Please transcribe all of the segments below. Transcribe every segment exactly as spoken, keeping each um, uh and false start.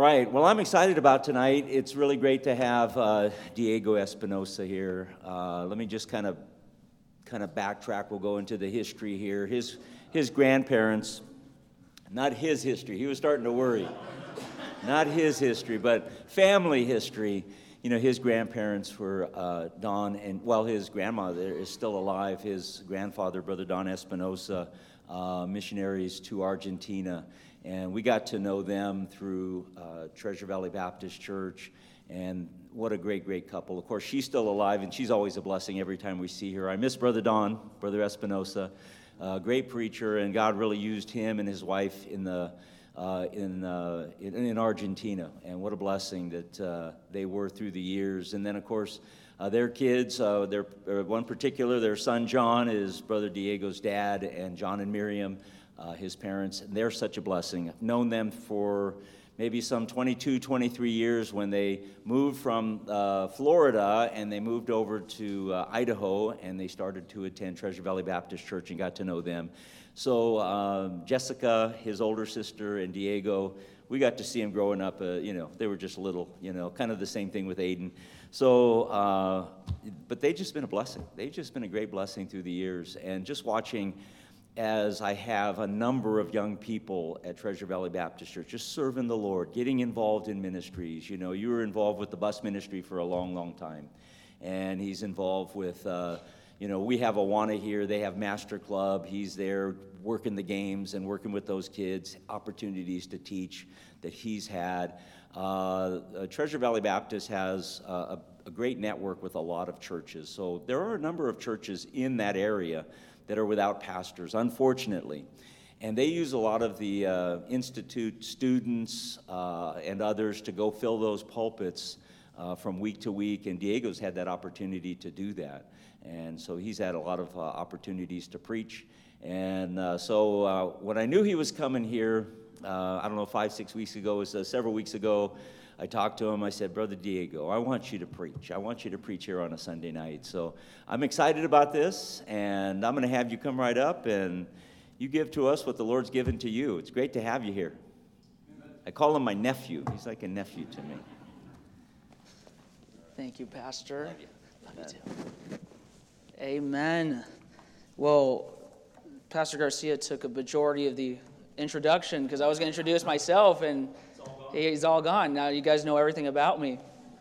right. Well, I'm excited about tonight. It's really great to have uh, Diego Espinosa here. Uh, let me just kind of kind of backtrack. We'll go into the history here. His his grandparents, not his history. He was starting to worry. Not his history, but family history. You know, his grandparents were uh, Don, and well, his grandmother is still alive. His grandfather, Brother Don Espinosa, uh, missionaries to Argentina. And we got to know them through uh, Treasure Valley Baptist Church, and what a great, great couple. Of course, she's still alive, and she's always a blessing every time we see her. I miss Brother Don, Brother Espinosa, uh, great preacher, and God really used him and his wife in the uh, in, uh, in in Argentina, and what a blessing that uh, they were through the years. And then, of course, uh, their kids, uh, their uh, one particular, their son John is Brother Diego's dad, and John and Miriam. Uh, his parents, and they're such a blessing. I've known them for maybe some twenty-two, twenty-three years when they moved from uh, Florida and they moved over to uh, Idaho, and they started to attend Treasure Valley Baptist Church and got to know them. So um, Jessica, his older sister, and Diego, we got to see them growing up. Uh, you know, they were just little, you know, kind of the same thing with Aiden. So, uh, but they've just been a blessing. They've just been a great blessing through the years. And just watching as I have a number of young people at Treasure Valley Baptist Church just serving the Lord, getting involved in ministries. You know, you were involved with the bus ministry for a long, long time. And he's involved with, uh, you know, we have Awana here. They have Master Club. He's there working the games and working with those kids, opportunities to teach that he's had. Uh, uh, Treasure Valley Baptist has uh, a, a great network with a lot of churches. So there are a number of churches in that area that are without pastors, unfortunately. And they use a lot of the uh, institute students uh, and others to go fill those pulpits uh, from week to week, and Diego's had that opportunity to do that. And so he's had a lot of uh, opportunities to preach. And uh, so uh, when I knew he was coming here, uh, I don't know, five, six weeks ago, it was uh, several weeks ago, I talked to him. I said, Brother Diego, I want you to preach. I want you to preach here on a Sunday night. So I'm excited about this, and I'm going to have you come right up, and you give to us what the Lord's given to you. It's great to have you here. I call him my nephew. He's like a nephew to me. Thank you, Pastor. Love you. Love you too. Amen. Well, Pastor Garcia took a majority of the introduction because I was going to introduce myself, and he's all gone. Now you guys know everything about me.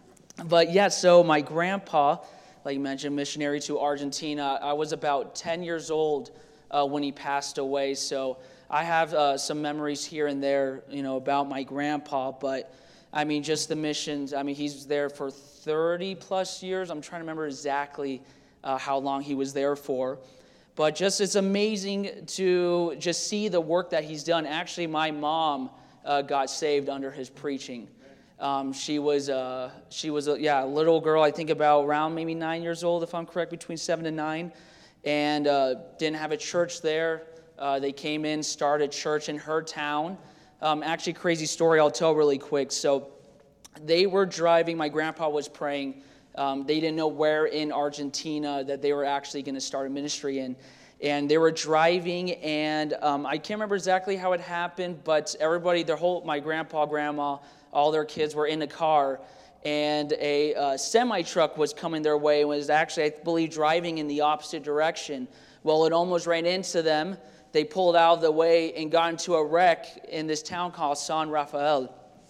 But yeah, so my grandpa, like you mentioned, missionary to Argentina. I was about ten years old uh, when he passed away. So I have uh, some memories here and there, you know, about my grandpa. But I mean, just the missions. I mean, he's there for thirty plus years. I'm trying to remember exactly uh, how long he was there for. But just it's amazing to just see the work that he's done. Actually, my mom Uh, got saved under his preaching. Um, she was, uh, she was, a, yeah, a little girl. I think about around maybe nine years old, if I'm correct, between seven and nine, and uh, didn't have a church there. Uh, they came in, started church in her town. Um, actually, crazy story I'll tell really quick. So, they were driving. My grandpa was praying. Um, they didn't know where in Argentina that they were actually going to start a ministry in. And they were driving, and um, I can't remember exactly how it happened, but everybody, their whole, my grandpa, grandma, all their kids were in the car, and a uh, semi-truck was coming their way and was actually, I believe, driving in the opposite direction. Well, it almost ran into them. They pulled out of the way and got into a wreck in this town called San Rafael.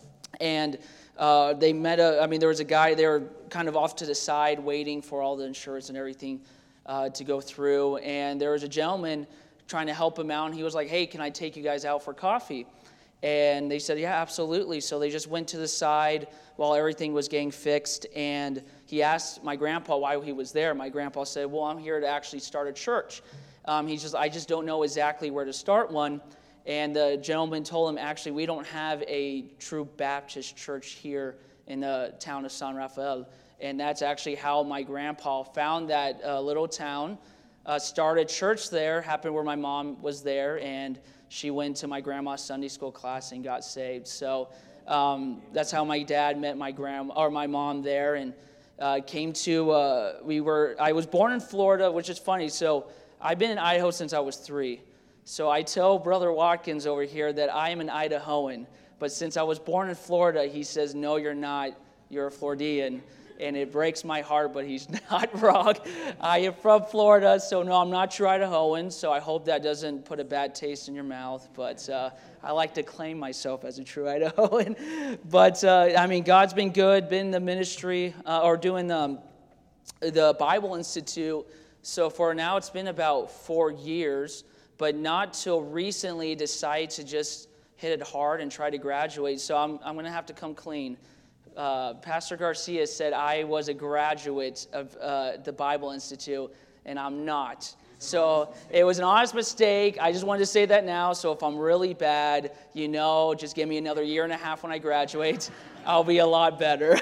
And uh, they met a, I mean, there was a guy there kind of off to the side waiting for all the insurance and everything Uh, to go through, and there was a gentleman trying to help him out, and he was like, hey, can I take you guys out for coffee? And they said, yeah, absolutely. So they just went to the side while everything was getting fixed, and he asked my grandpa why he was there. My grandpa said, well, I'm here to actually start a church. Um, he just, I just don't know exactly where to start one. And the gentleman told him, actually, we don't have a true Baptist church here in the town of San Rafael. And that's actually how my grandpa found that uh, little town, uh, started church there, happened where my mom was there, and she went to my grandma's Sunday school class and got saved. So um, that's how my dad met my grandma or my mom there, and uh, came to. Uh, we were. I was born in Florida, which is funny. So I've been in Idaho since I was three. So I tell Brother Watkins over here that I am an Idahoan. But since I was born in Florida, he says, no, you're not. You're a Floridian. And it breaks my heart, but he's not wrong. I am from Florida, so no, I'm not true Idahoan, so I hope that doesn't put a bad taste in your mouth. But uh, I like to claim myself as a true Idahoan. But, uh, I mean, God's been good, been in the ministry, uh, or doing the, the Bible Institute. So for now, it's been about four years, but not till recently decided to just hit it hard and try to graduate. So I'm, I'm going to have to come clean. Uh, Pastor Garcia said I was a graduate of uh, the Bible Institute, and I'm not. So it was an honest mistake. I just wanted to say that now. So if I'm really bad, you know, just give me another year and a half when I graduate. I'll be a lot better.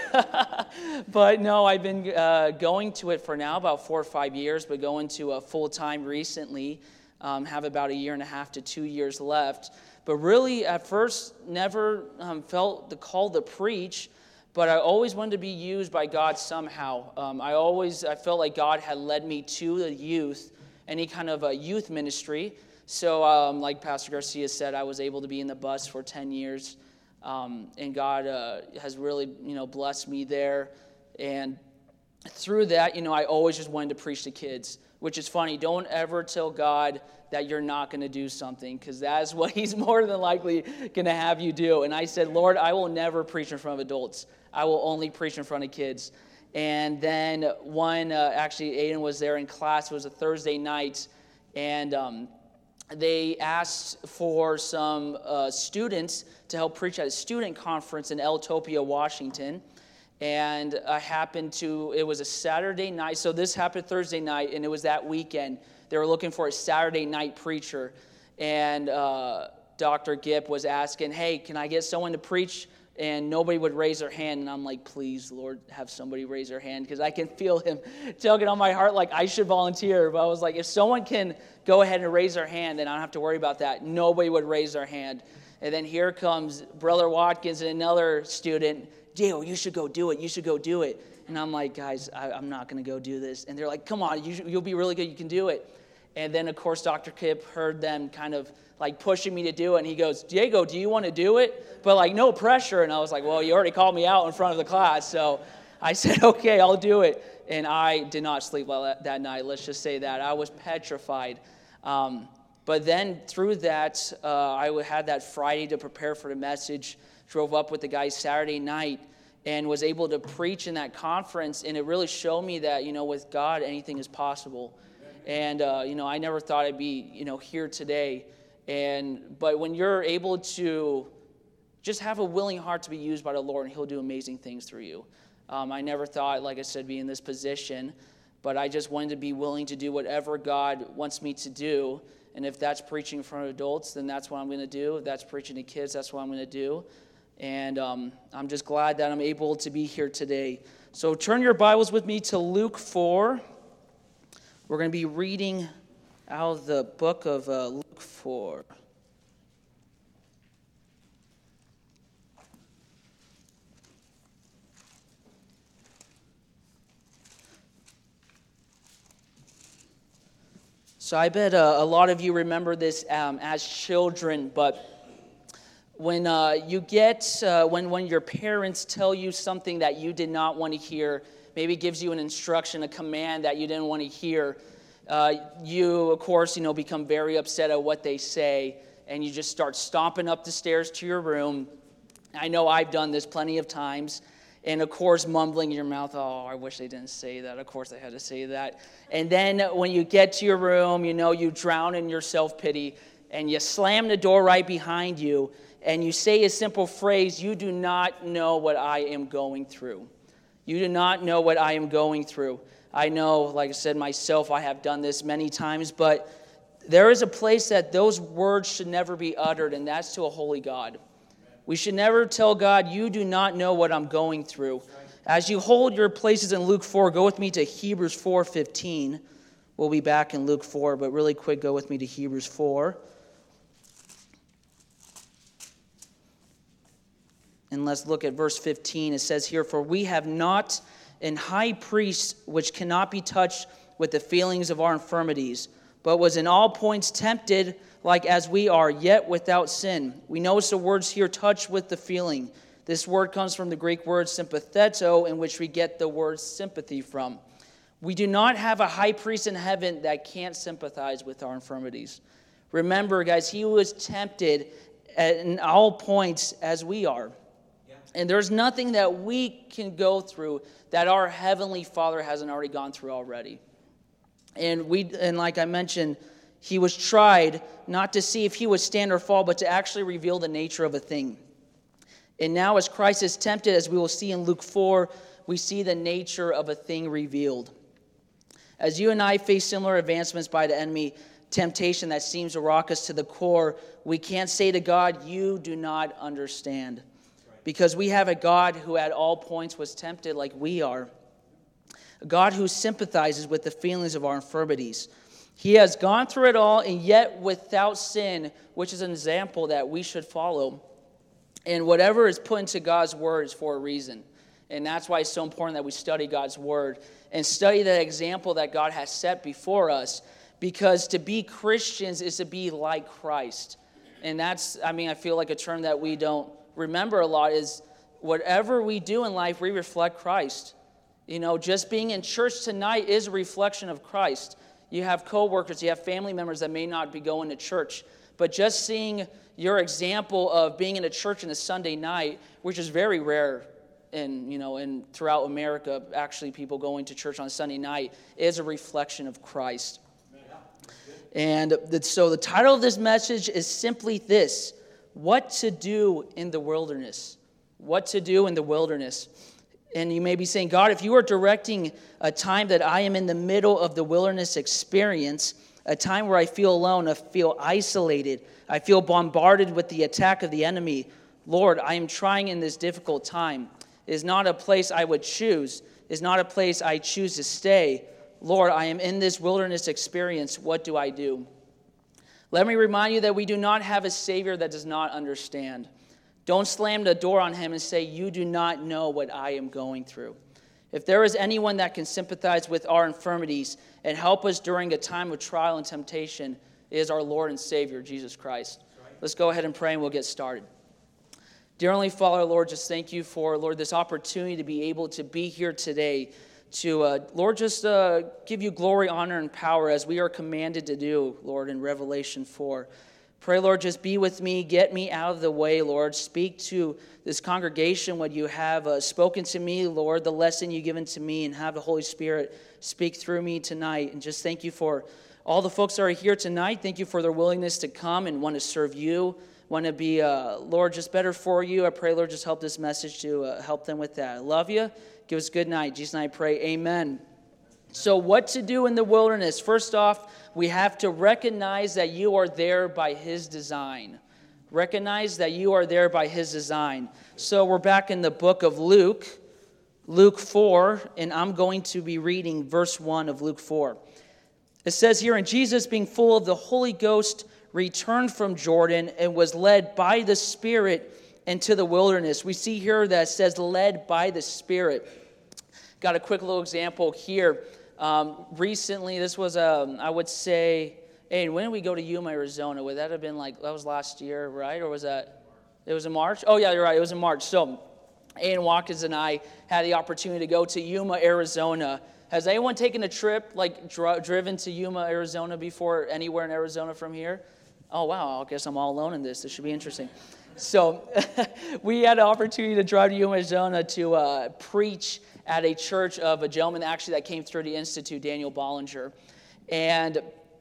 But no, I've been uh, going to it for now about four or five years, but going to a full-time recently. Um, have about a year and a half to two years left. But really, at first, never um, felt the call to preach. But I always wanted to be used by God somehow. Um, I always, I felt like God had led me to the youth, any kind of a youth ministry. So um, like Pastor Garcia said, I was able to be in the bus for ten years. Um, and God uh, has really, you know, blessed me there. And through that, you know, I always just wanted to preach to kids, which is funny. Don't ever tell God that you're not going to do something, because that's what he's more than likely going to have you do. And I said, Lord, I will never preach in front of adults. I will only preach in front of kids. And then one, uh, actually, Aiden was there in class. It was a Thursday night, and um, they asked for some uh, students to help preach at a student conference in Eltopia, Washington. And I happened to, it was a Saturday night. So this happened Thursday night, and it was that weekend. They were looking for a Saturday night preacher. And uh, Doctor Gipp was asking, hey, can I get someone to preach? And nobody would raise their hand. And I'm like, please, Lord, have somebody raise their hand. Because I can feel him tugging on my heart like I should volunteer. But I was like, if someone can go ahead and raise their hand, then I don't have to worry about that. Nobody would raise their hand. And then here comes Brother Watkins and another student. Dale, you should go do it. You should go do it. And I'm like, guys, I, I'm not going to go do this. And they're like, come on, you, you'll be really good. You can do it. And then, of course, Doctor Kipp heard them kind of like pushing me to do it. And he goes, Diego, do you want to do it? But like no pressure. And I was like, well, you already called me out in front of the class. So I said, okay, I'll do it. And I did not sleep well that, that night. Let's just say that. I was petrified. Um, but then through that, uh, I had that Friday to prepare for the message. Drove up with the guys Saturday night and was able to preach in that conference. And it really showed me that, you know, with God, anything is possible. And, uh, you know, I never thought I'd be, you know, here today. And but when you're able to just have a willing heart to be used by the Lord, and he'll do amazing things through you. Um, I never thought, like I said, be in this position, but I just wanted to be willing to do whatever God wants me to do. And if that's preaching in front of adults, then that's what I'm going to do. If that's preaching to kids, that's what I'm going to do. And um, I'm just glad that I'm able to be here today. So turn your Bibles with me to Luke four. We're going to be reading out of the book of uh, Luke four. So I bet uh, a lot of you remember this um, as children, but when uh, you get, uh, when, when your parents tell you something that you did not want to hear, maybe gives you an instruction, a command that you didn't want to hear, uh, you, of course, you know, become very upset at what they say, and you just start stomping up the stairs to your room. I know I've done this plenty of times. And, of course, mumbling in your mouth, oh, I wish they didn't say that. Of course, I had to say that. And then when you get to your room, you know, you drown in your self-pity, and you slam the door right behind you, and you say a simple phrase, you do not know what I am going through. You do not know what I am going through. I know, like I said myself, I have done this many times, but there is a place that those words should never be uttered, and that's to a holy God. We should never tell God, you do not know what I'm going through. As you hold your places in Luke four, go with me to Hebrews four fifteen. We'll be back in Luke four, but really quick, go with me to Hebrews four. And let's look at verse fifteen. It says here, for we have not an high priest which cannot be touched with the feelings of our infirmities, but was in all points tempted like as we are, yet without sin. We notice the words here, touch with the feeling. This word comes from the Greek word sympatheto, in which we get the word sympathy from. We do not have a high priest in heaven that can't sympathize with our infirmities. Remember, guys, he was tempted in all points as we are. Yeah. And there's nothing that we can go through that our Heavenly Father hasn't already gone through already. And we, and like I mentioned, he was tried not to see if he would stand or fall, but to actually reveal the nature of a thing. And now as Christ is tempted, as we will see in Luke four, we see the nature of a thing revealed. As you and I face similar advancements by the enemy, temptation that seems to rock us to the core, we can't say to God, you do not understand. Because we have a God who at all points was tempted like we are. A God who sympathizes with the feelings of our infirmities. He has gone through it all, and yet without sin, which is an example that we should follow. And whatever is put into God's word is for a reason. And that's why it's so important that we study God's word and study the example that God has set before us. Because to be Christians is to be like Christ. And that's, I mean, I feel like a term that we don't remember a lot is whatever we do in life, we reflect Christ. You know, just being in church tonight is a reflection of Christ. You have co-workers, you have family members that may not be going to church. But just seeing your example of being in a church on a Sunday night, which is very rare in, you know, in throughout America, actually people going to church on a Sunday night, is a reflection of Christ. And so the title of this message is simply this: what to do in the wilderness. What to do in the wilderness. And you may be saying, God, if you are directing a time that I am in the middle of the wilderness experience, a time where I feel alone, I feel isolated, I feel bombarded with the attack of the enemy, Lord, I am trying in this difficult time. It is not a place I would choose. It is not a place I choose to stay. Lord, I am in this wilderness experience. What do I do? Let me remind you that we do not have a Savior that does not understand. Don't slam the door on him and say, you do not know what I am going through. If there is anyone that can sympathize with our infirmities and help us during a time of trial and temptation, it is our Lord and Savior, Jesus Christ. Right. Let's go ahead and pray and we'll get started. Dear Heavenly Father, Lord, just thank you for, Lord, this opportunity to be able to be here today to, uh, Lord, just uh, give you glory, honor, and power as we are commanded to do, Lord, in Revelation four. Pray, Lord, just be with me. Get me out of the way, Lord. Speak to this congregation what you have uh, spoken to me, Lord, the lesson you've given to me, and have the Holy Spirit speak through me tonight. And just thank you for all the folks that are here tonight. Thank you for their willingness to come and want to serve you, want to be, uh, Lord, just better for you. I pray, Lord, just help this message to uh, help them with that. I love you. Give us a good night. Jesus and I pray, amen. So what to do in the wilderness? First off, we have to recognize that you are there by his design. Recognize that you are there by his design. So we're back in the book of Luke, Luke four, and I'm going to be reading verse one of Luke four. It says here, and Jesus, being full of the Holy Ghost, returned from Jordan and was led by the Spirit into the wilderness. We see here that it says led by the Spirit. Got a quick little example here. Um, recently, this was, um, I would say, hey, when did we go to Yuma, Arizona? Would that have been like, that was last year, right? Or was that, it was in March? Oh, yeah, you're right, it was in March. So, Ian Watkins and I had the opportunity to go to Yuma, Arizona. Has anyone taken a trip, like dr- driven to Yuma, Arizona before, anywhere in Arizona from here? Oh, wow, I guess I'm all alone in this. This should be interesting. So, we had an opportunity to drive to Yuma, Arizona to uh, preach at a church of a gentleman actually that came through the Institute, Daniel Bollinger. And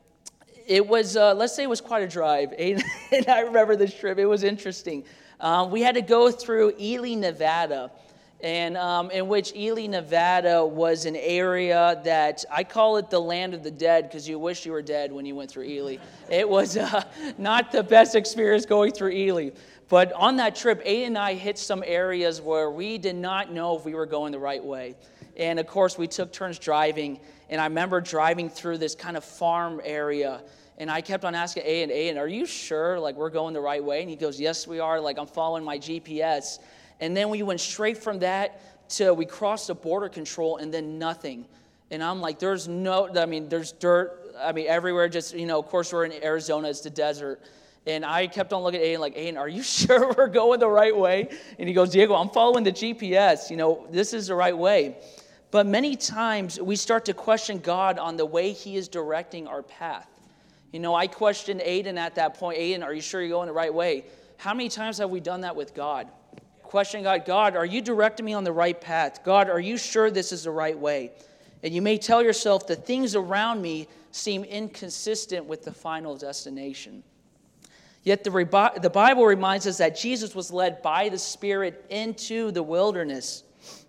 it was, uh, let's say it was quite a drive. And I remember this trip. It was interesting. Um, we had to go through Ely, Nevada, and um, in which Ely, Nevada was an area that, I call it the land of the dead because you wish you were dead when you went through Ely. It was uh, not the best experience going through Ely. But on that trip, Aiden and I hit some areas where we did not know if we were going the right way. And, of course, we took turns driving. And I remember driving through this kind of farm area. And I kept on asking Aiden, Aiden, are you sure, like, we're going the right way? And he goes, yes, we are. Like, I'm following my G P S. And then we went straight from that to we crossed the border control and then nothing. And I'm like, there's no, I mean, there's dirt I mean, everywhere. Just, you know, of course, we're in Arizona. It's the desert. And I kept on looking at Aiden like, Aiden, are you sure we're going the right way? And he goes, Diego, I'm following the G P S. You know, this is the right way. But many times we start to question God on the way he is directing our path. You know, I questioned Aiden at that point. Aiden, are you sure you're going the right way? How many times have we done that with God? Questioning God, God, are you directing me on the right path? God, are you sure this is the right way? And you may tell yourself the things around me seem inconsistent with the final destination. Yet the, rebi- the Bible reminds us that Jesus was led by the Spirit into the wilderness.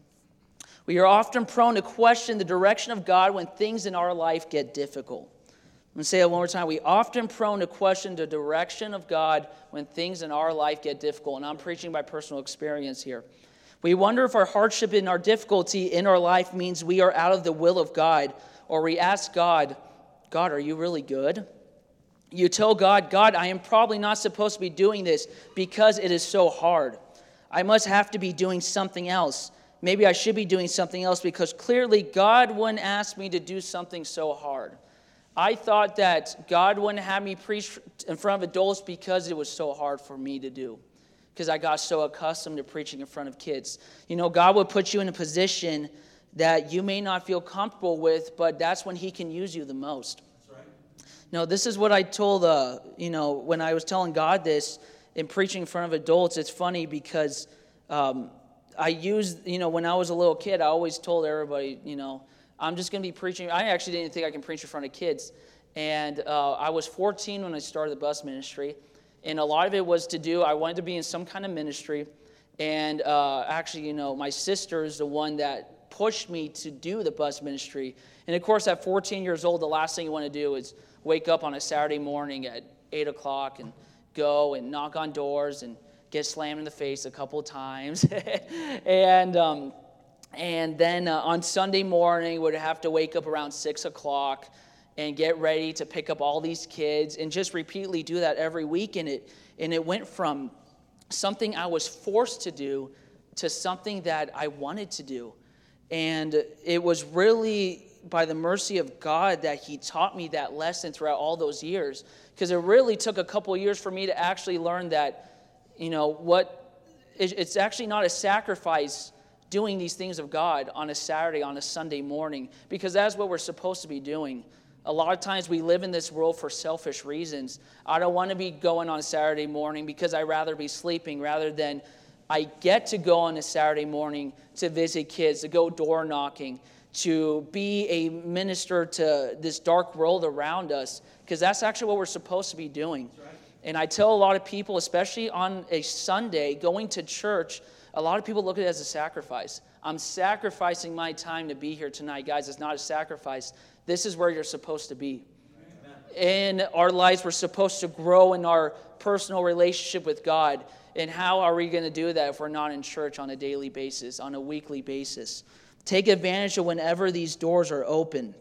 We are often prone to question the direction of God when things in our life get difficult. I'm going to say it one more time. We often prone to question the direction of God when things in our life get difficult. And I'm preaching by personal experience here. We wonder if our hardship and our difficulty in our life means we are out of the will of God. Or we ask God, God, are you really good? You tell God, God, I am probably not supposed to be doing this because it is so hard. I must have to be doing something else. Maybe I should be doing something else because clearly God wouldn't ask me to do something so hard. I thought that God wouldn't have me preach in front of adults because it was so hard for me to do, because I got so accustomed to preaching in front of kids. You know, God would put you in a position that you may not feel comfortable with, but that's when he can use you the most. That's right. No, this is what I told, uh, you know, when I was telling God this in preaching in front of adults. It's funny because um, I used, you know, when I was a little kid, I always told everybody, you know, I'm just going to be preaching. I actually didn't think I can preach in front of kids. And uh, I was fourteen when I started the bus ministry. And a lot of it was to do, I wanted to be in some kind of ministry. And uh, actually, you know, my sister is the one that pushed me to do the bus ministry. And of course, at fourteen years old, the last thing you want to do is wake up on a Saturday morning at eight o'clock and go and knock on doors and get slammed in the face a couple of times. and... Um, And then uh, on Sunday morning, would have to wake up around six o'clock and get ready to pick up all these kids and just repeatedly do that every week. And it, and it went from something I was forced to do to something that I wanted to do. And it was really by the mercy of God that he taught me that lesson throughout all those years. Because it really took a couple of years for me to actually learn that, you know, what it, it's actually not a sacrifice doing these things of God on a Saturday, on a Sunday morning, because that's what we're supposed to be doing. A lot of times we live in this world for selfish reasons. I don't want to be going on a Saturday morning because I'd rather be sleeping rather than I get to go on a Saturday morning to visit kids, to go door knocking, to be a minister to this dark world around us, because that's actually what we're supposed to be doing. Right. And I tell a lot of people, especially on a Sunday, going to church, a lot of people look at it as a sacrifice. I'm sacrificing my time to be here tonight. Guys, it's not a sacrifice. This is where you're supposed to be. Amen. In our lives, we're supposed to grow in our personal relationship with God. And how are we going to do that if we're not in church on a daily basis, on a weekly basis? Take advantage of whenever these doors are open.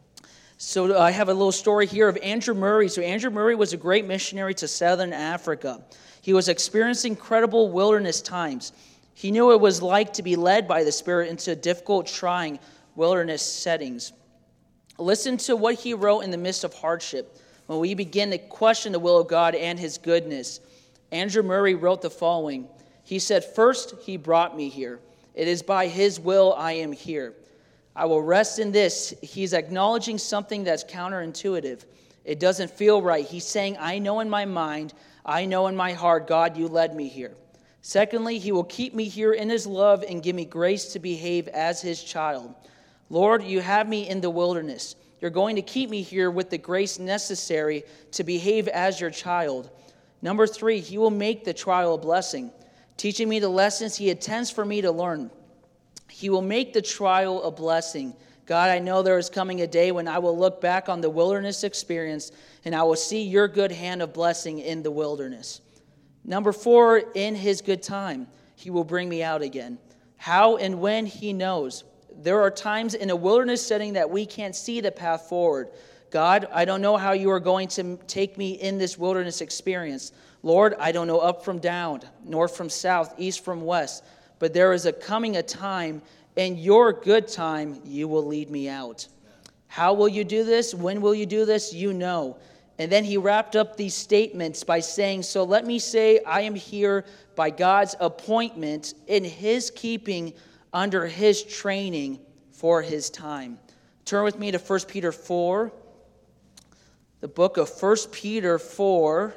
So I have a little story here of Andrew Murray. So Andrew Murray was a great missionary to southern Africa. He was experiencing incredible wilderness times. He knew what it was like to be led by the Spirit into difficult, trying wilderness settings. Listen to what he wrote in the midst of hardship when we begin to question the will of God and his goodness. Andrew Murray wrote the following. He said, "First, he brought me here. It is by his will I am here. I will rest in this." He's acknowledging something that's counterintuitive. It doesn't feel right. He's saying, I know in my mind, I know in my heart, God, you led me here. Secondly, he will keep me here in his love and give me grace to behave as his child. Lord, you have me in the wilderness. You're going to keep me here with the grace necessary to behave as your child. Number three, he will make the trial a blessing, teaching me the lessons he intends for me to learn. He will make the trial a blessing. God, I know there is coming a day when I will look back on the wilderness experience and I will see your good hand of blessing in the wilderness. Number four, in his good time, he will bring me out again. How and when, he knows. There are times in a wilderness setting that we can't see the path forward. God, I don't know how you are going to take me in this wilderness experience. Lord, I don't know up from down, north from south, east from west. But there is a coming a time, in your good time, you will lead me out. How will you do this? When will you do this? You know. And then he wrapped up these statements by saying, so let me say I am here by God's appointment, in his keeping, under his training for his time. Turn with me to First Peter four. The book of First Peter four.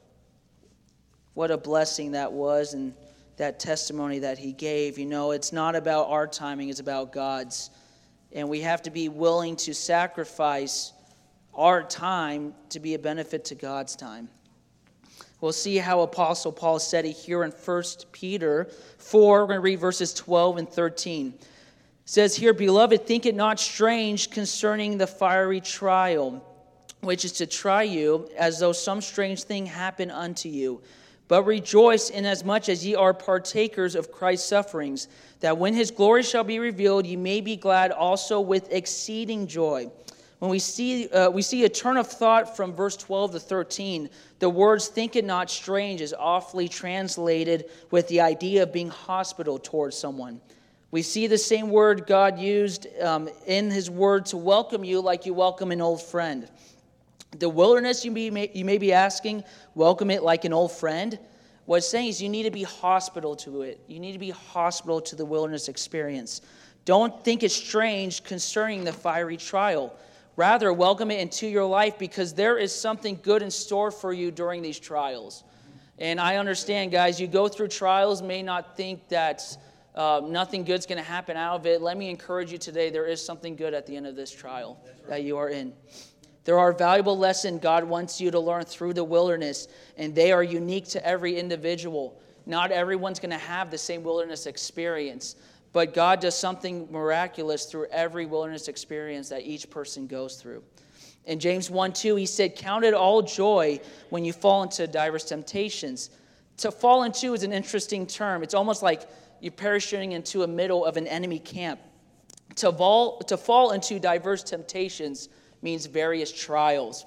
What a blessing that was, and that testimony that he gave. You know, it's not about our timing, it's about God's. And we have to be willing to sacrifice our time to be a benefit to God's time. We'll see how Apostle Paul said it here in First Peter four. We're going to read verses twelve and thirteen. It says here, Beloved, think it not strange concerning the fiery trial, which is to try you, as though some strange thing happened unto you. But rejoice inasmuch as ye are partakers of Christ's sufferings, that when his glory shall be revealed, ye may be glad also with exceeding joy. When we see uh, we see a turn of thought from verse twelve to thirteen, the words think it not strange is awfully translated with the idea of being hospitable towards someone. We see the same word God used um, in his word to welcome you like you welcome an old friend. The wilderness, you may, you may be asking, welcome it like an old friend. What it's saying is you need to be hospitable to it. You need to be hospitable to the wilderness experience. Don't think it's strange concerning the fiery trial. Rather, welcome it into your life, because there is something good in store for you during these trials. And I understand, guys, you go through trials, may not think that uh, nothing good's going to happen out of it. Let me encourage you today, there is something good at the end of this trial that you are in. There are valuable lessons God wants you to learn through the wilderness, and they are unique to every individual. Not everyone's going to have the same wilderness experience, but God does something miraculous through every wilderness experience that each person goes through. In James one two, he said, count it all joy when you fall into diverse temptations. To fall into is an interesting term. It's almost like you're parachuting into the middle of an enemy camp. To fall, to fall into diverse temptations means various trials.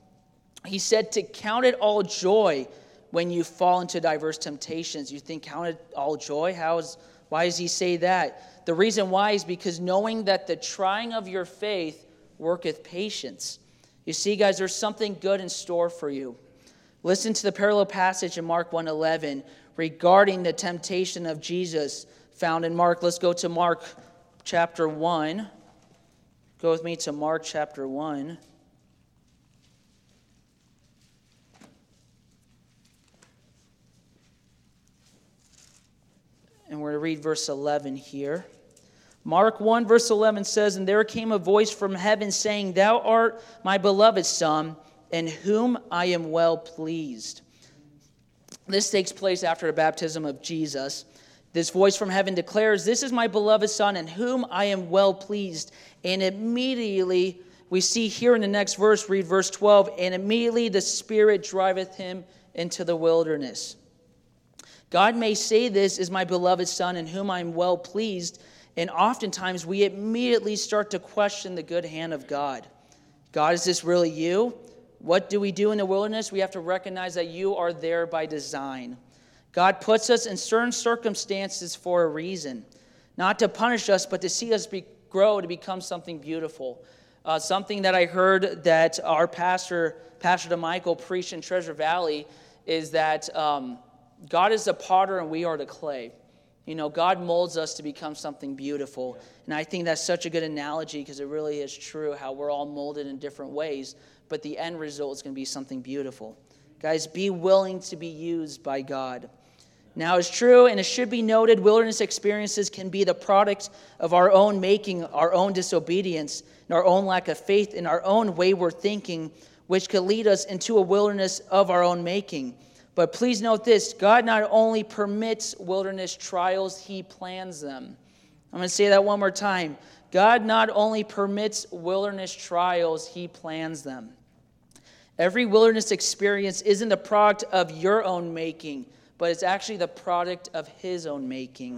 He said to count it all joy when you fall into diverse temptations. You think, count it all joy? How is, why does he say that? The reason why is because knowing that the trying of your faith worketh patience. You see, guys, there's something good in store for you. Listen to the parallel passage in Mark one eleven regarding the temptation of Jesus found in Mark. Let's go to Mark chapter one. Go with me to Mark chapter one. And we're going to read verse eleven here. Mark one verse eleven says, And there came a voice from heaven saying, Thou art my beloved Son, in whom I am well pleased. This takes place after the baptism of Jesus. This voice from heaven declares, This is my beloved Son, in whom I am well pleased. And immediately, we see here in the next verse, read verse twelve, And immediately the Spirit driveth him into the wilderness. God may say, This is my beloved Son, in whom I am well pleased. And oftentimes, we immediately start to question the good hand of God. God, is this really you? What do we do in the wilderness? We have to recognize that you are there by design. God puts us in certain circumstances for a reason. Not to punish us, but to see us be, grow to become something beautiful. Uh, something that I heard that our pastor, Pastor DeMichael, preached in Treasure Valley is that um, God is the potter and we are the clay. You know, God molds us to become something beautiful. And I think that's such a good analogy because it really is true how we're all molded in different ways, but the end result is going to be something beautiful. Guys, be willing to be used by God. Now, it's true, and it should be noted, wilderness experiences can be the product of our own making, our own disobedience, and our own lack of faith, and our own wayward thinking, which could lead us into a wilderness of our own making. But please note this, God not only permits wilderness trials, he plans them. I'm going to say that one more time. God not only permits wilderness trials, he plans them. Every wilderness experience isn't the product of your own making, but it's actually the product of his own making.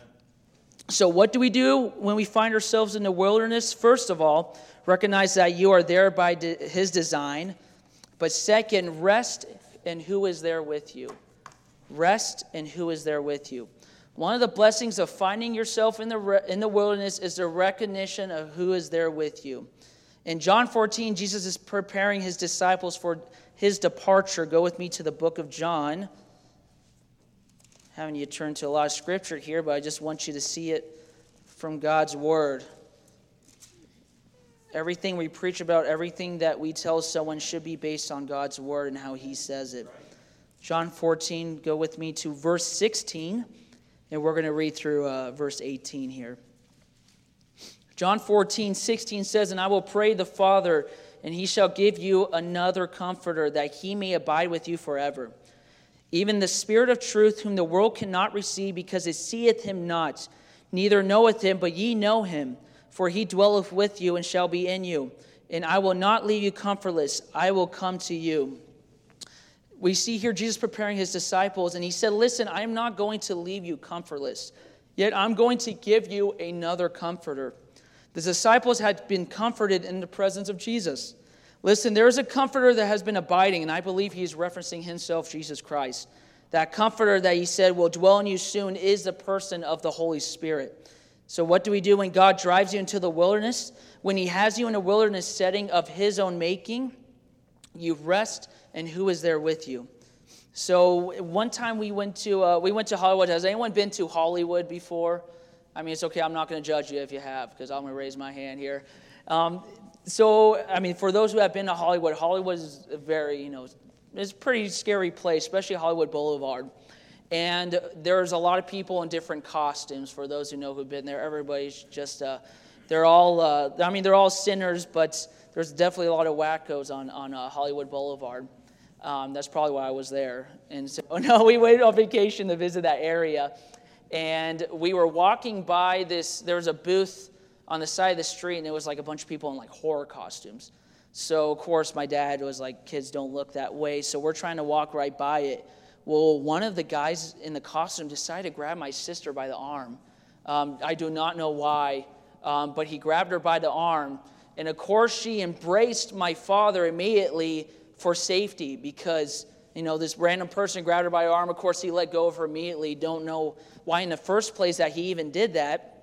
So what do we do when we find ourselves in the wilderness? First of all, recognize that you are there by his design. But second, rest in who is there with you. Rest in who is there with you. One of the blessings of finding yourself in the in the wilderness is the recognition of who is there with you. In John fourteen, Jesus is preparing his disciples for his departure. Go with me to the book of John. Having you turn to a lot of scripture here, but I just want you to see it from God's word. Everything we preach about, everything that we tell someone should be based on God's word and how he says it. John fourteen, go with me to verse sixteen, and we're going to read through uh, verse eighteen here. John fourteen, sixteen says, "And I will pray the Father, and he shall give you another comforter, that he may abide with you forever. Even the Spirit of truth, whom the world cannot receive, because it seeth him not, neither knoweth him, but ye know him. For he dwelleth with you, and shall be in you. And I will not leave you comfortless, I will come to you." We see here Jesus preparing his disciples, and he said, listen, I am not going to leave you comfortless, yet I'm going to give you another comforter. The disciples had been comforted in the presence of Jesus. Listen, there is a comforter that has been abiding, and I believe he is referencing himself, Jesus Christ. That comforter that he said will dwell in you soon is the person of the Holy Spirit. So what do we do when God drives you into the wilderness? When he has you in a wilderness setting of his own making, you rest, and who is there with you? So one time we went to uh, we went to Hollywood. Has anyone been to Hollywood before? I mean, it's okay. I'm not going to judge you if you have, because I'm going to raise my hand here. Um, so, I mean, for those who have been to Hollywood, Hollywood is a very, you know, it's a pretty scary place, especially Hollywood Boulevard. And there's a lot of people in different costumes. For those who know who've been there, everybody's just, uh, they're all, uh, I mean, they're all sinners, but there's definitely a lot of wackos on, on uh, Hollywood Boulevard. Um, that's probably why I was there. And so, no, we waited on vacation to visit that area. And we were walking by this, there was a booth on the side of the street, and it was like a bunch of people in like horror costumes. So, of course, my dad was like, kids don't look that way. So we're trying to walk right by it. Well, one of the guys in the costume decided to grab my sister by the arm. Um, I do not know why, um, but he grabbed her by the arm. And, of course, she embraced my father immediately for safety because, you know, this random person grabbed her by the arm. Of course, he let go of her immediately. Don't know why in the first place that he even did that.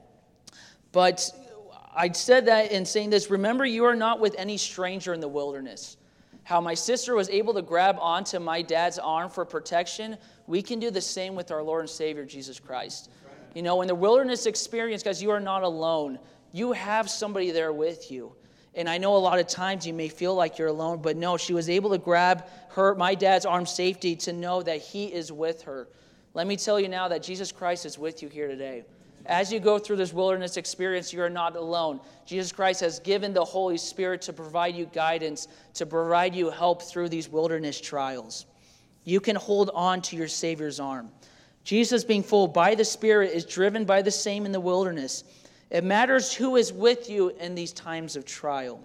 But I said that in saying this, remember, you are not with any stranger in the wilderness. How my sister was able to grab onto my dad's arm for protection, we can do the same with our Lord and Savior, Jesus Christ. You know, in the wilderness experience, guys, you are not alone. You have somebody there with you. And I know a lot of times you may feel like you're alone, but no, she was able to grab her, my dad's arm safety to know that he is with her. Let me tell you now that Jesus Christ is with you here today. As you go through this wilderness experience, you are not alone. Jesus Christ has given the Holy Spirit to provide you guidance, to provide you help through these wilderness trials. You can hold on to your Savior's arm. Jesus, being full by the Spirit, is driven by the same in the wilderness. It matters who is with you in these times of trial.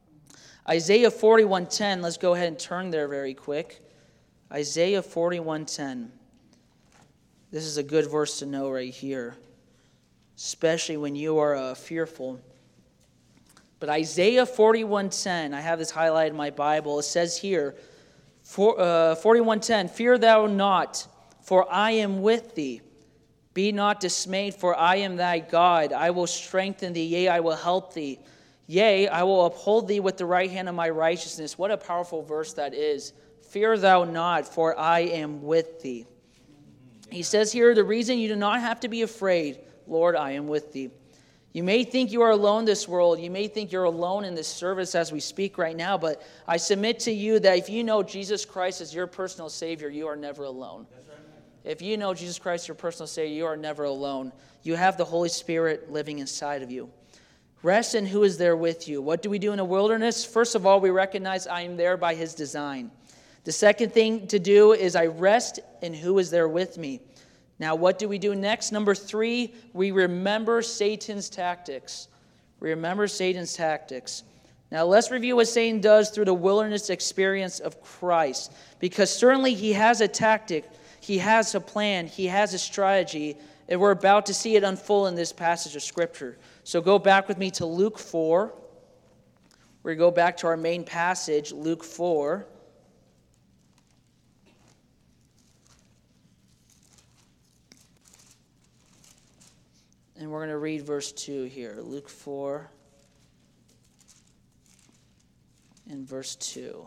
Isaiah forty-one ten, let's go ahead and turn there very quick. Isaiah forty-one ten. This is a good verse to know right here, especially when you are uh, fearful. But Isaiah forty-one ten, I have this highlighted in my Bible. It says here, for, uh, forty-one ten, "Fear thou not, for I am with thee. Be not dismayed, for I am thy God. I will strengthen thee, yea, I will help thee. Yea, I will uphold thee with the right hand of my righteousness." What a powerful verse that is. Fear thou not, for I am with thee. He says here, the reason you do not have to be afraid, Lord, I am with thee. You may think you are alone in this world. You may think you're alone in this service as we speak right now, but I submit to you that if you know Jesus Christ as your personal Savior, you are never alone. If you know Jesus Christ, your personal Savior, you are never alone. You have the Holy Spirit living inside of you. Rest in who is there with you. What do we do in a wilderness? First of all, we recognize I am there by his design. The second thing to do is I rest in who is there with me. Now, what do we do next? Number three, we remember Satan's tactics. We remember Satan's tactics. Now, let's review what Satan does through the wilderness experience of Christ, because certainly he has a tactic. He has a plan. He has a strategy. And we're about to see it unfold in this passage of Scripture. So go back with me to Luke four. We go back to our main passage, Luke four. And we're going to read verse two here. Luke four. in verse two.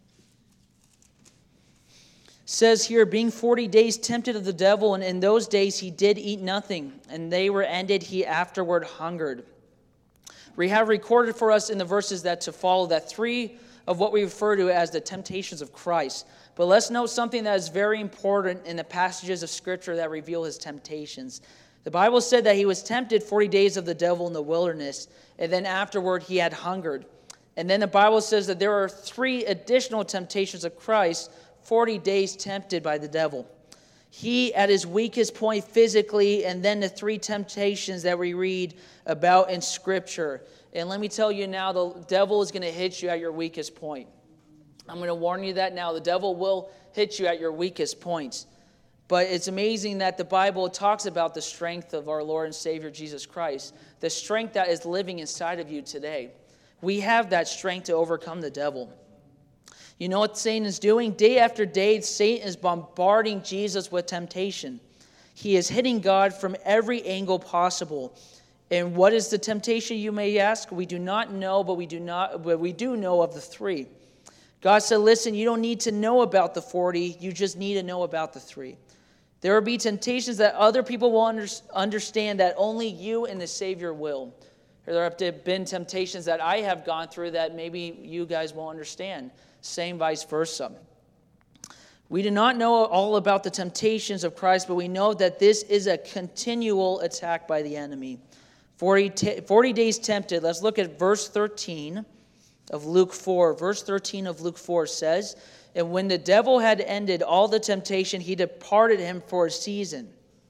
Says here, being forty days tempted of the devil, and in those days he did eat nothing, and they were ended, he afterward hungered. We have recorded for us in the verses that to follow that three of what we refer to as the temptations of Christ. But let's note something that is very important in the passages of Scripture that reveal his temptations. The Bible said that he was tempted forty days of the devil in the wilderness, and then afterward he had hungered. And then the Bible says that there are three additional temptations of Christ, forty days tempted by the devil. He at his weakest point physically, and then the three temptations that we read about in Scripture. And let me tell you now, the devil is going to hit you at your weakest point. I'm going to warn you that now. The devil will hit you at your weakest points. But it's amazing that the Bible talks about the strength of our Lord and Savior Jesus Christ, the strength that is living inside of you today. We have that strength to overcome the devil. You know what Satan is doing? Day after day, Satan is bombarding Jesus with temptation. He is hitting God from every angle possible. And what is the temptation, you may ask? We do not know, but we do not, but we do know of the three. God said, listen, you don't need to know about the forty, you just need to know about the three. There will be temptations that other people will under, understand that only you and the Savior will. There have been temptations that I have gone through that maybe you guys won't understand. Same vice versa. We do not know all about the temptations of Christ, but we know that this is a continual attack by the enemy. forty, t- forty days tempted. Let's look at verse thirteen of Luke four. Verse thirteen of Luke four says, and when the devil had ended all the temptation, he departed him for a season.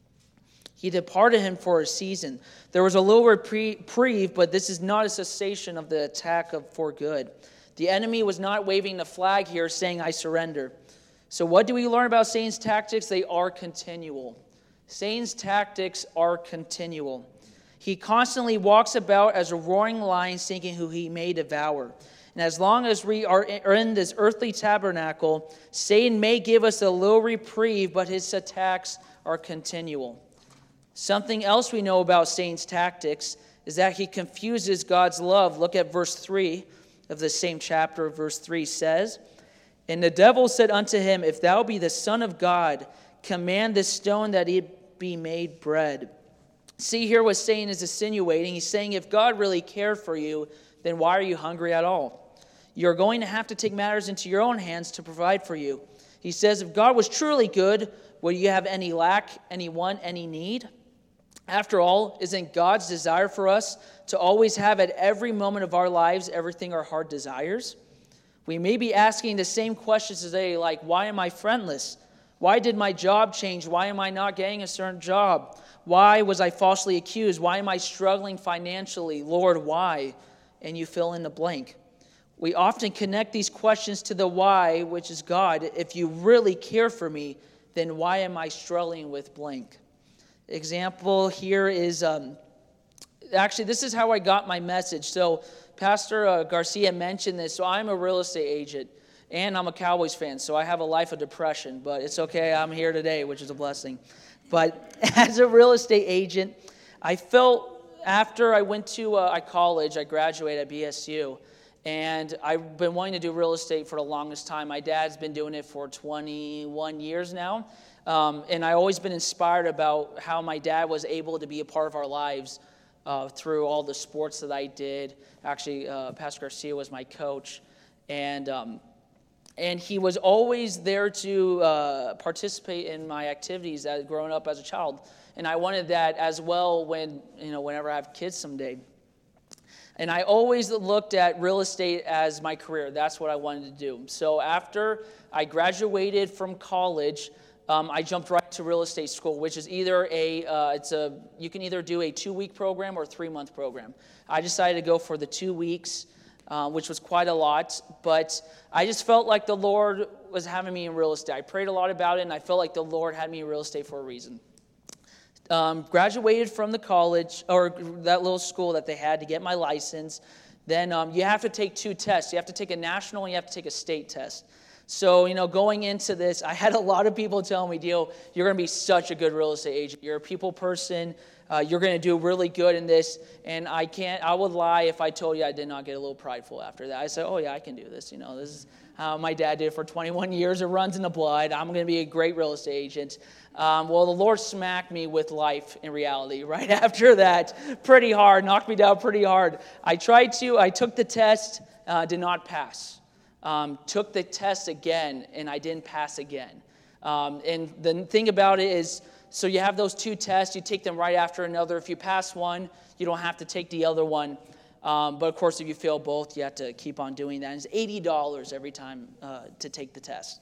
He departed him for a season. There was a little reprieve, but this is not a cessation of the attack of for good. The enemy was not waving the flag here saying, I surrender. So what do we learn about Satan's tactics? They are continual. Satan's tactics are continual. He constantly walks about as a roaring lion seeking who he may devour. And as long as we are in this earthly tabernacle, Satan may give us a little reprieve, but his attacks are continual. Something else we know about Satan's tactics is that he confuses God's love. Look at verse three of the same chapter. Verse three says, and the devil said unto him, if thou be the Son of God, command this stone that it be made bread. See here what Satan is insinuating. He's saying if God really cared for you, then why are you hungry at all? You're going to have to take matters into your own hands to provide for you. He says if God was truly good, would you have any lack, any want, any need? After all, isn't God's desire for us to always have at every moment of our lives everything our heart desires? We may be asking the same questions today, like, why am I friendless? Why did my job change? Why am I not getting a certain job? Why was I falsely accused? Why am I struggling financially? Lord, why? And you fill in the blank. We often connect these questions to the why, which is God. If you really care for me, then why am I struggling with blank? Example here is, um, actually, this is how I got my message. So Pastor uh, Garcia mentioned this. So I'm a real estate agent, and I'm a Cowboys fan, so I have a life of depression. But it's okay, I'm here today, which is a blessing. But as a real estate agent, I felt after I went to uh, college, I graduated at B S U, and I've been wanting to do real estate for the longest time. My dad's been doing it for twenty-one years now. Um, and I've always been inspired about how my dad was able to be a part of our lives uh, through all the sports that I did. Actually, uh, Pastor Garcia was my coach. And um, and he was always there to uh, participate in my activities as growing up as a child. And I wanted that as well when, you know, whenever I have kids someday. And I always looked at real estate as my career. That's what I wanted to do. So after I graduated from college, Um, I jumped right to real estate school, which is either a, uh, it's a, you can either do a two-week program or a three-month program. I decided to go for the two weeks, uh, which was quite a lot, but I just felt like the Lord was having me in real estate. I prayed a lot about it, and I felt like the Lord had me in real estate for a reason. Um, graduated from the college, or that little school that they had to get my license. Then um, you have to take two tests. You have to take a national and you have to take a state test. So, you know, going into this, I had a lot of people tell me, Dio, you're going to be such a good real estate agent. You're a people person. uh, you're going to do really good in this. And I can't, I would lie if I told you I did not get a little prideful after that. I said, oh yeah, I can do this. You know, this is how my dad did for twenty-one years. It runs in the blood. I'm going to be a great real estate agent. Um, well, the Lord smacked me with life in reality right after that, pretty hard, knocked me down pretty hard. I tried to, I took the test, uh, did not pass. Um, took the test again, and I didn't pass again. Um, and the thing about it is, so you have those two tests, you take them right after another. If you pass one, you don't have to take the other one. Um, but of course, if you fail both, you have to keep on doing that. And it's eighty dollars every time uh, to take the test.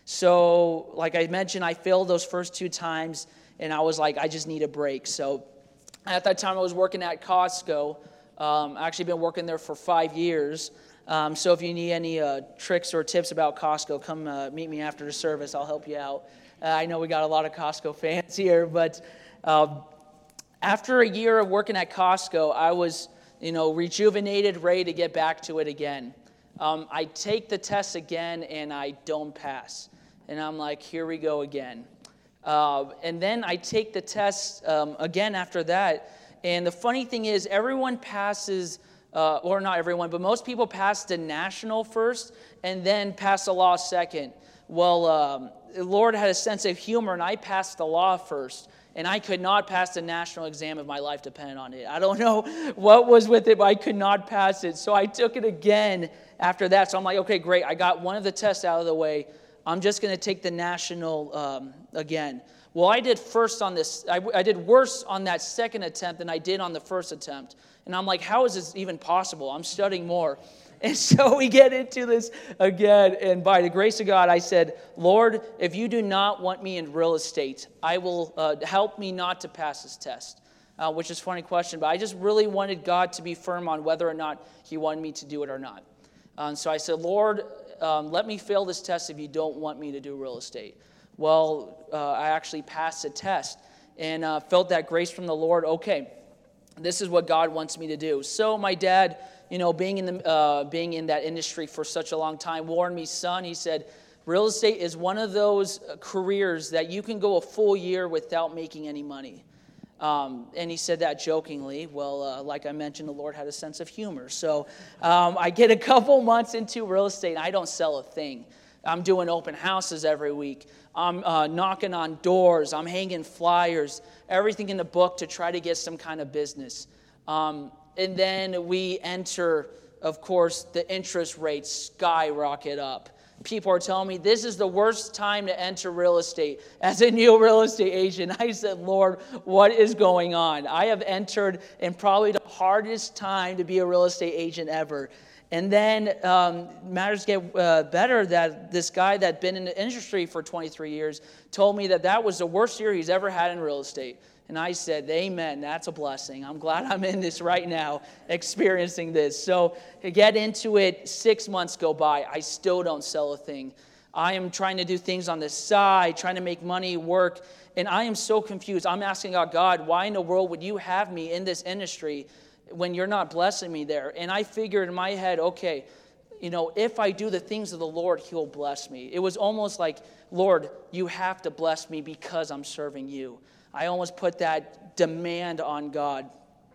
So like I mentioned, I failed those first two times, and I was like, I just need a break. So at that time, I was working at Costco. Um, I actually been working there for five years. Um, so if you need any uh, tricks or tips about Costco, come uh, meet me after the service. I'll help you out. Uh, I know we got a lot of Costco fans here, but um, after a year of working at Costco, I was, you know, rejuvenated, ready to get back to it again. Um, I take the test again, and I don't pass. And I'm like, here we go again. Uh, and then I take the test um, again after that. And the funny thing is, everyone passes, uh, or not everyone, but most people pass the national first and then pass the law second. Well, um, the Lord had a sense of humor, and I passed the law first. And I could not pass the national exam if my life depended on it. I don't know what was with it, but I could not pass it. So I took it again after that. So I'm like, okay, great. I got one of the tests out of the way. I'm just going to take the national um, again. Well, I did first on this. I, I did worse on that second attempt than I did on the first attempt. And I'm like, how is this even possible? I'm studying more. And so we get into this again. And by the grace of God, I said, Lord, if you do not want me in real estate, I will uh, help me not to pass this test. Uh, which is a funny question, but I just really wanted God to be firm on whether or not he wanted me to do it or not. Um, so I said, Lord, um, let me fail this test if you don't want me to do real estate. Well, uh, I actually passed the test and uh, felt that grace from the Lord. Okay, this is what God wants me to do. So my dad, you know, being in the uh, being in that industry for such a long time, warned me, son, he said, real estate is one of those careers that you can go a full year without making any money. Um, and he said that jokingly. Well, uh, like I mentioned, the Lord had a sense of humor. So um, I get a couple months into real estate, and I don't sell a thing. I'm doing open houses every week. I'm uh, knocking on doors. I'm hanging flyers, everything in the book to try to get some kind of business. Um, and then we enter, of course, the interest rates skyrocket up. People are telling me this is the worst time to enter real estate as a new real estate agent. I said, Lord, what is going on? I have entered in probably the hardest time to be a real estate agent ever. And then um, matters get uh, better that this guy that had been in the industry for twenty-three years told me that that was the worst year he's ever had in real estate. And I said, amen, that's a blessing. I'm glad I'm in this right now, experiencing this. So to get into it, six months go by. I still don't sell a thing. I am trying to do things on the side, trying to make money work. And I am so confused. I'm asking God, God, why in the world would you have me in this industry when you're not blessing me there? And I figured in my head, okay, you know, if I do the things of the Lord, he'll bless me. It was almost like, Lord, you have to bless me because I'm serving you. I almost put that demand on God.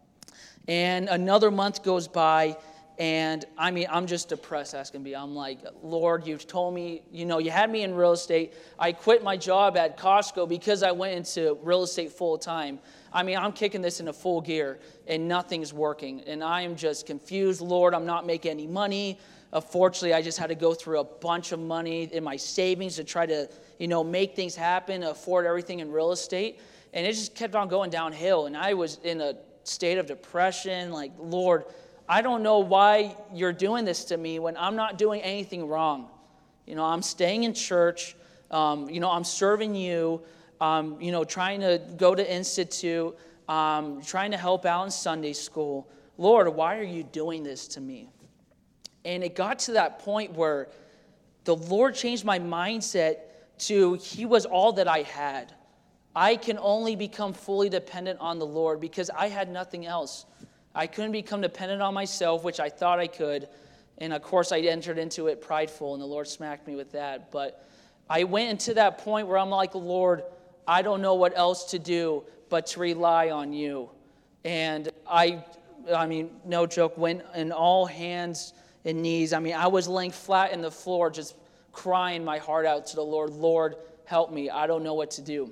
And another month goes by, and I mean, I'm just depressed as can be. I'm like, Lord, you've told me, you know, you had me in real estate. I quit my job at Costco because I went into real estate full time. I mean, I'm kicking this into full gear, and nothing's working. And I am just confused. Lord, I'm not making any money. Unfortunately, I just had to go through a bunch of money in my savings to try to, you know, make things happen, afford everything in real estate. And it just kept on going downhill. And I was in a state of depression. Like, Lord, I don't know why you're doing this to me when I'm not doing anything wrong. You know, I'm staying in church. Um, you know, I'm serving you. Um, you know, trying to go to Institute. Um, trying to help out in Sunday school. Lord, why are you doing this to me? And it got to that point where the Lord changed my mindset to he was all that I had. I can only become fully dependent on the Lord because I had nothing else. I couldn't become dependent on myself, which I thought I could. And of course, I entered into it prideful, and the Lord smacked me with that. But I went into that point where I'm like, Lord, I don't know what else to do but to rely on you. And I, I mean, no joke, went in all hands and knees. I mean, I was laying flat in the floor, just crying my heart out to the Lord. Lord, help me. I don't know what to do.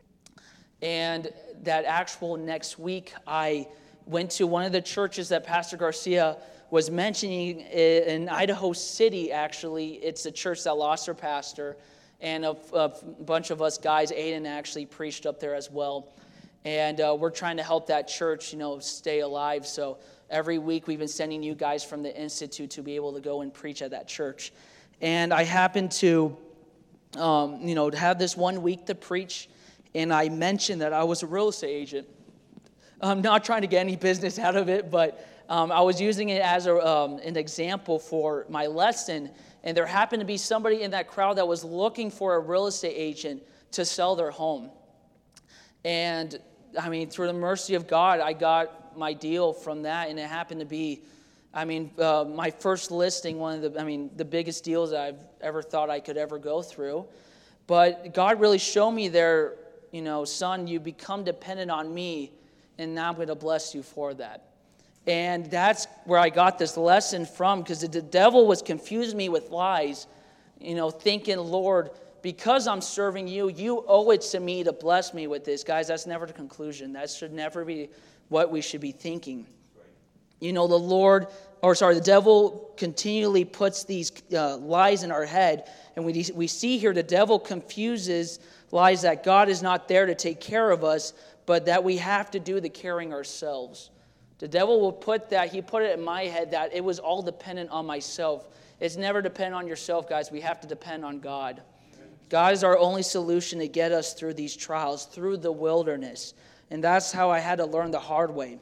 And that actual next week, I went to one of the churches that Pastor Garcia was mentioning in Idaho City, actually. It's a church that lost their pastor. And a, a bunch of us guys, Aiden actually preached up there as well. And uh, we're trying to help that church, you know, stay alive. So every week we've been sending you guys from the Institute to be able to go and preach at that church. And I happened to, um, you know, have this one week to preach. And I mentioned that I was a real estate agent. I'm not trying to get any business out of it, but um, I was using it as a, um, an example for my lesson. And there happened to be somebody in that crowd that was looking for a real estate agent to sell their home. And, I mean, through the mercy of God, I got my deal from that. And it happened to be, I mean, uh, my first listing, one of the, I mean, the biggest deals that I've ever thought I could ever go through. But God really showed me there, you know, son, you become dependent on me, and now I'm going to bless you for that. And that's where I got this lesson from, because the devil was confusing me with lies, you know, thinking, Lord, because I'm serving you, you owe it to me to bless me with this. Guys, that's never the conclusion. That should never be what we should be thinking. You know, the Lord, or sorry, the devil continually puts these uh, lies in our head. And we, we see here the devil confuses lies that God is not there to take care of us, but that we have to do the caring ourselves. The devil will put that, he put it in my head that it was all dependent on myself. It's never dependent on yourself, guys. We have to depend on God. God is our only solution to get us through these trials, through the wilderness. And that's how I had to learn the hard way.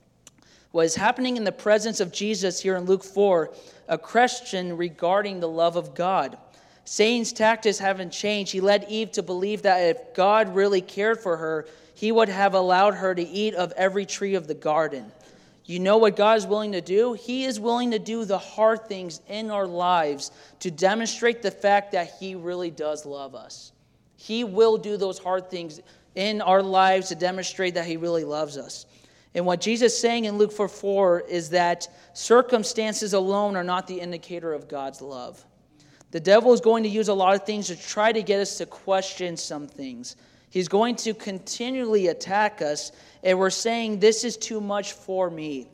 What is happening in the presence of Jesus here in Luke four, a question regarding the love of God. Satan's tactics haven't changed. He led Eve to believe that if God really cared for her, he would have allowed her to eat of every tree of the garden. You know what God is willing to do? He is willing to do the hard things in our lives to demonstrate the fact that he really does love us. He will do those hard things in our lives to demonstrate that he really loves us. And what Jesus is saying in Luke four four is that circumstances alone are not the indicator of God's love. The devil is going to use a lot of things to try to get us to question some things. He's going to continually attack us, and we're saying, this is too much for me.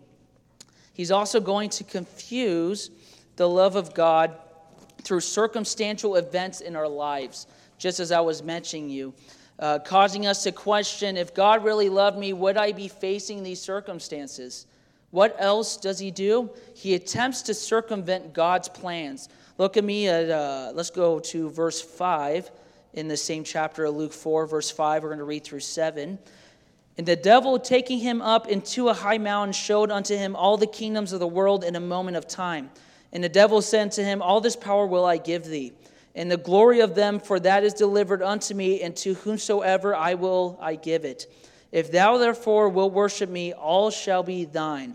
He's also going to confuse the love of God through circumstantial events in our lives, just as I was mentioning you, uh, causing us to question, if God really loved me, would I be facing these circumstances? What else does he do? He attempts to circumvent God's plans. Look at me at, uh, let's go to verse five. In the same chapter of Luke four, verse five, we're going to read through seven. And the devil, taking him up into a high mountain, showed unto him all the kingdoms of the world in a moment of time. And the devil said unto him, all this power will I give thee, and the glory of them, for that is delivered unto me, and to whomsoever I will I give it. If thou therefore wilt worship me, all shall be thine.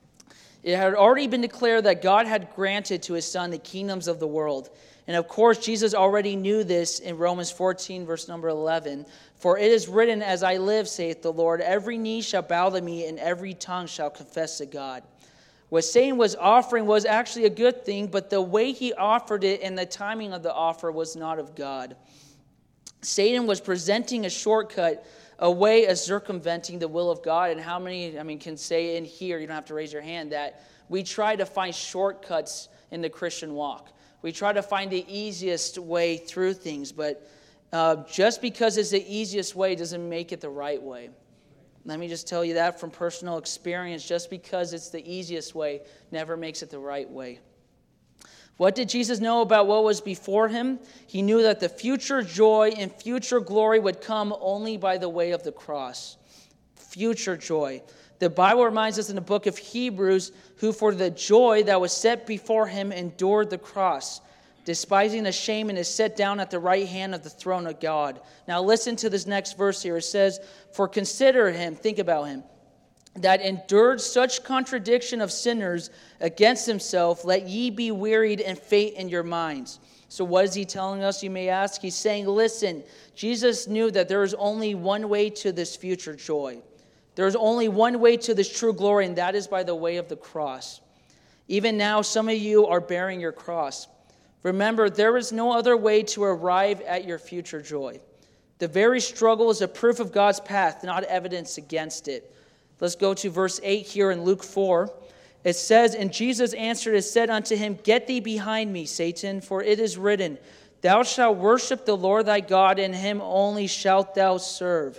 It had already been declared that God had granted to his son the kingdoms of the world. And of course, Jesus already knew this in Romans fourteen, verse number eleven. For it is written, as I live, saith the Lord, every knee shall bow to me, and every tongue shall confess to God. What Satan was offering was actually a good thing, but the way he offered it and the timing of the offer was not of God. Satan was presenting a shortcut, a way of circumventing the will of God. And how many, I mean, can say in here, you don't have to raise your hand, that we try to find shortcuts in the Christian walk. We try to find the easiest way through things, but uh, just because it's the easiest way doesn't make it the right way. Let me just tell you that from personal experience. Just because it's the easiest way never makes it the right way. What did Jesus know about what was before him? He knew that the future joy and future glory would come only by the way of the cross. Future joy. The Bible reminds us in the book of Hebrews, who for the joy that was set before him endured the cross, despising the shame, and is set down at the right hand of the throne of God. Now listen to this next verse here. It says, for consider him, think about him, that endured such contradiction of sinners against himself, let ye be wearied and faint in your minds. So what is he telling us, you may ask? He's saying, listen, Jesus knew that there is only one way to this future joy. There is only one way to this true glory, and that is by the way of the cross. Even now, some of you are bearing your cross. Remember, there is no other way to arrive at your future joy. The very struggle is a proof of God's path, not evidence against it. Let's go to verse eight here in Luke four. It says, and Jesus answered and said unto him, get thee behind me, Satan, for it is written, thou shalt worship the Lord thy God, and him only shalt thou serve.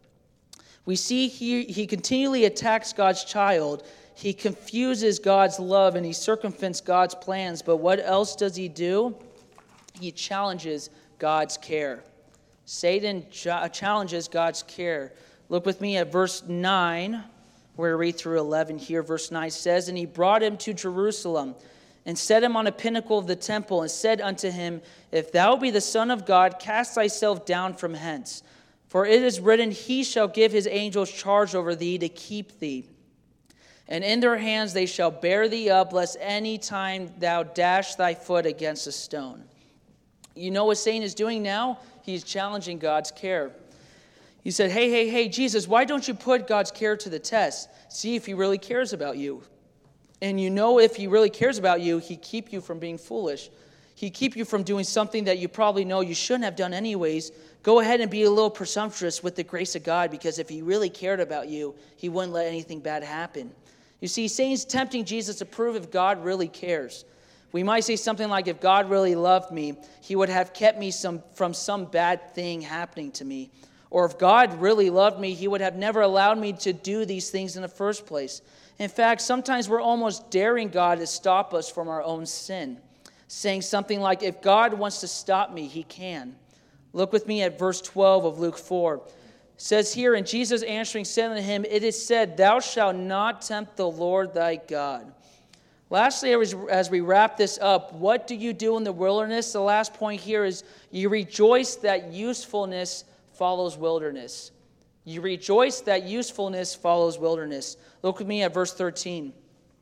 We see he, he continually attacks God's child. He confuses God's love, and he circumvents God's plans. But what else does he do? He challenges God's care. Satan challenges God's care. Look with me at verse nine. We're going to read through eleven here. Verse nine says, and he brought him to Jerusalem, and set him on a pinnacle of the temple, and said unto him, if thou be the Son of God, cast thyself down from hence. For it is written, he shall give his angels charge over thee to keep thee. And in their hands they shall bear thee up, lest any time thou dash thy foot against a stone. You know what Satan is doing now? He's challenging God's care. He said, hey, hey, hey, Jesus, why don't you put God's care to the test? See if he really cares about you. And you know if he really cares about you, he'd keep you from being foolish. He'd keep you from doing something that you probably know you shouldn't have done anyways. Go ahead and be a little presumptuous with the grace of God, because if he really cared about you, he wouldn't let anything bad happen. You see, Satan's tempting Jesus to prove if God really cares. We might say something like, if God really loved me, he would have kept me some, from some bad thing happening to me. Or if God really loved me, he would have never allowed me to do these things in the first place. In fact, sometimes we're almost daring God to stop us from our own sin, saying something like, if God wants to stop me, he can. Look with me at verse twelve of Luke four. It says here, and Jesus answering said unto him, it is said, thou shalt not tempt the Lord thy God. Lastly, as we wrap this up, what do you do in the wilderness? The last point here is you rejoice that usefulness follows wilderness. You rejoice that usefulness follows wilderness. Look with me at verse thirteen.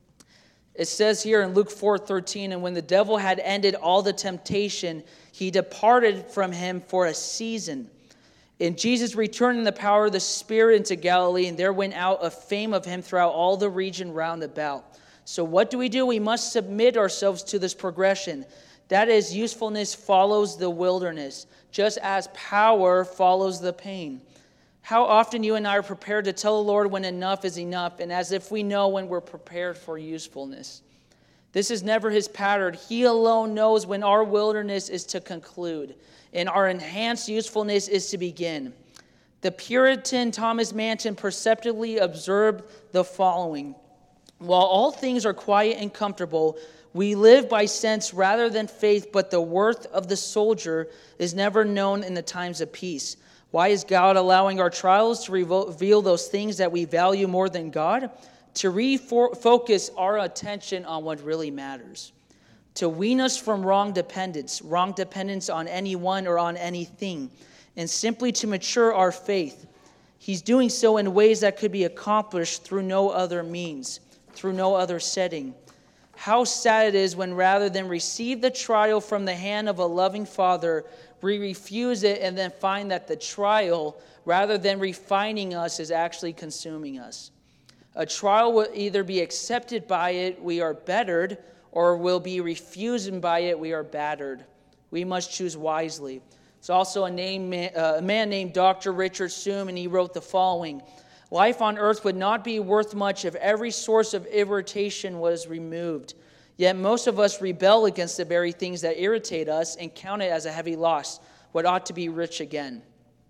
It says here in Luke four thirteen, and when the devil had ended all the temptation, he departed from him for a season. And Jesus returned in the power of the Spirit into Galilee, and there went out a fame of him throughout all the region round about. So what do we do? We must submit ourselves to this progression. That is, usefulness follows the wilderness, just as power follows the pain. How often you and I are prepared to tell the Lord when enough is enough, and as if we know when we're prepared for usefulness. This is never his pattern. He alone knows when our wilderness is to conclude, and our enhanced usefulness is to begin. The Puritan Thomas Manton perceptively observed the following. While all things are quiet and comfortable, we live by sense rather than faith, but the worth of the soldier is never known in the times of peace. Why is God allowing our trials to reveal those things that we value more than God? To refocus our attention on what really matters. To wean us from wrong dependence, wrong dependence on anyone or on anything, and simply to mature our faith. He's doing so in ways that could be accomplished through no other means, through no other setting. How sad it is when rather than receive the trial from the hand of a loving Father, we refuse it and then find that the trial, rather than refining us, is actually consuming us. A trial will either be accepted by it, we are bettered, or will be refused by it, we are battered. We must choose wisely. There's also a, name, uh, a man named Doctor Richard Soom, and he wrote the following. Life on earth would not be worth much if every source of irritation was removed. Yet most of us rebel against the very things that irritate us and count it as a heavy loss, what ought to be rich again.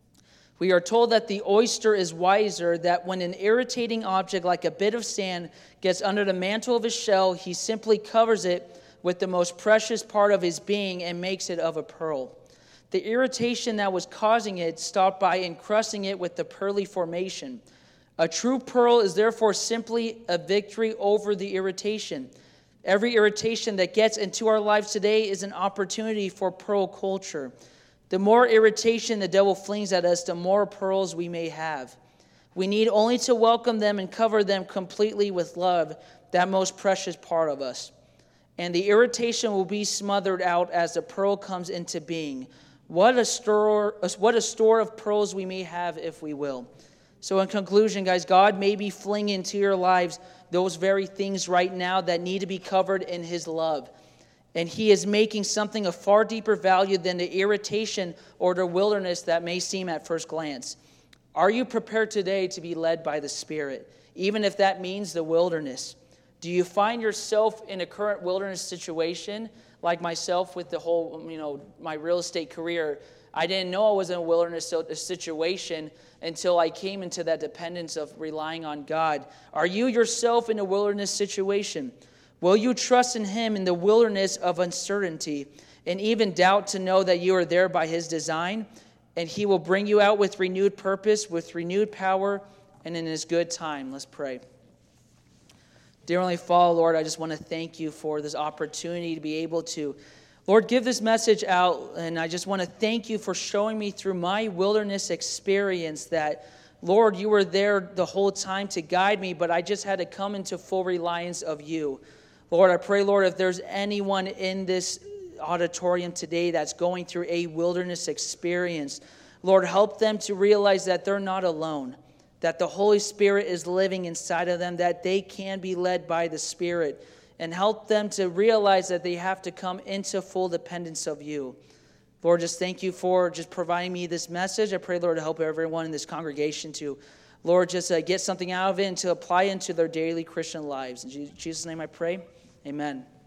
We are told that the oyster is wiser, that when an irritating object like a bit of sand gets under the mantle of his shell, he simply covers it with the most precious part of his being and makes it of a pearl. The irritation that was causing it stopped by encrusting it with the pearly formation. A true pearl is therefore simply a victory over the irritation. Every irritation that gets into our lives today is an opportunity for pearl culture. The more irritation the devil flings at us, the more pearls we may have. We need only to welcome them and cover them completely with love, that most precious part of us. and the irritation will be smothered out as the pearl comes into being. What a store, what a store of pearls we may have if we will. So in conclusion, guys, God may be flinging into your lives those very things right now that need to be covered in his love. And he is making something of far deeper value than the irritation or the wilderness that may seem at first glance. Are you prepared today to be led by the Spirit, even if that means the wilderness? Do you find yourself in a current wilderness situation, like myself with the whole, you know, my real estate career? I didn't know I was in a wilderness situation until I came into that dependence of relying on God. Are you yourself in a wilderness situation? Will you trust in him in the wilderness of uncertainty and even doubt to know that you are there by his design, and he will bring you out with renewed purpose, with renewed power, and in his good time? Let's pray. Dear Heavenly Father, Lord, I just want to thank you for this opportunity to be able to, Lord, give this message out. And I just want to thank you for showing me through my wilderness experience that, Lord, you were there the whole time to guide me, but I just had to come into full reliance of you. Lord, I pray, Lord, if there's anyone in this auditorium today that's going through a wilderness experience, Lord, help them to realize that they're not alone, that the Holy Spirit is living inside of them, that they can be led by the Spirit, and help them to realize that they have to come into full dependence of you. Lord, just thank you for just providing me this message. I pray, Lord, to help everyone in this congregation to, Lord, just uh, get something out of it and to apply it into their daily Christian lives. In Jesus' name I pray, amen.